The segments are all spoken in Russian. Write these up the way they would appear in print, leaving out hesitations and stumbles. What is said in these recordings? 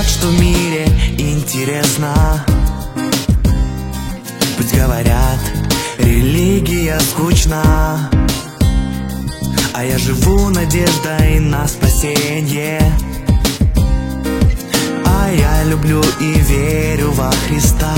что в мире интересно. Пусть говорят, религия скучна, а я живу надеждой на спасенье. А я люблю и верю во Христа.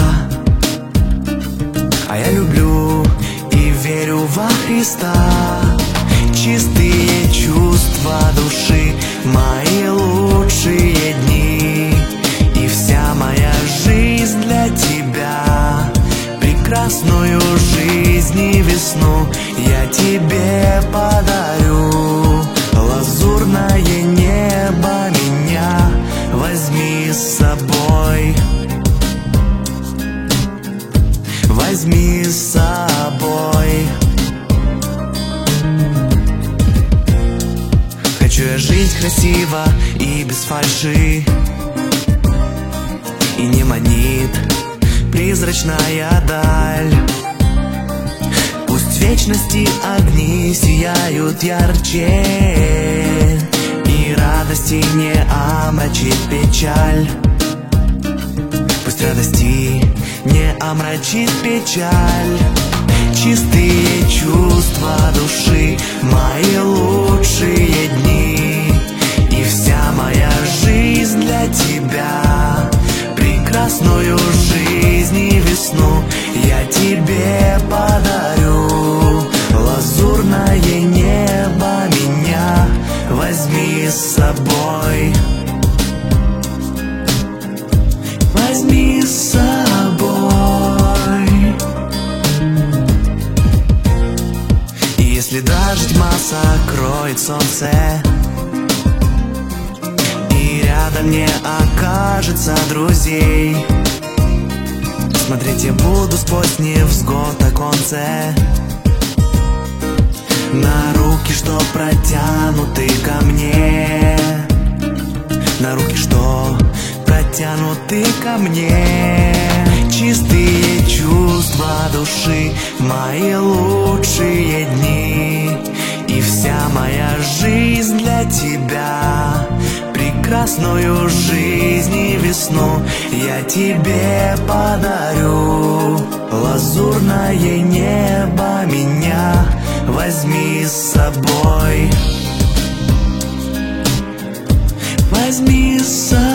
А я люблю и верю во Христа. Чистые чувства души, мои лучшие дни, и вся моя жизнь для тебя. Прекрасную жизнь и весну я тебе подарю. Лазурное небо меня возьми с собой. Возьми с собой. Хочу я жить красиво и без фальши, и не манит призрачная даль. Пусть в вечности огни сияют ярче, и радости не омрачит печаль. Пусть радости не омрачит печаль. Чистые чувства души, мои лучшие дни, и вся моя жизнь для тебя. Прекрасную жизнь и весну я тебе подарю. Лазурное небо меня возьми с собой. Возьми с собой. И если даже тьма сокроет солнце, и рядом не окажется друзей, смотреть я буду сквозь невзгод оконце на руки, что протянуты ко мне. На руки, что протянуты ко мне. Чистые чувства души, мои лучшие дни, и вся моя жизнь для тебя. Прекрасную жизнь и весну я тебе подарю. Лазурное небо меня возьми с собой. Возьми с собой.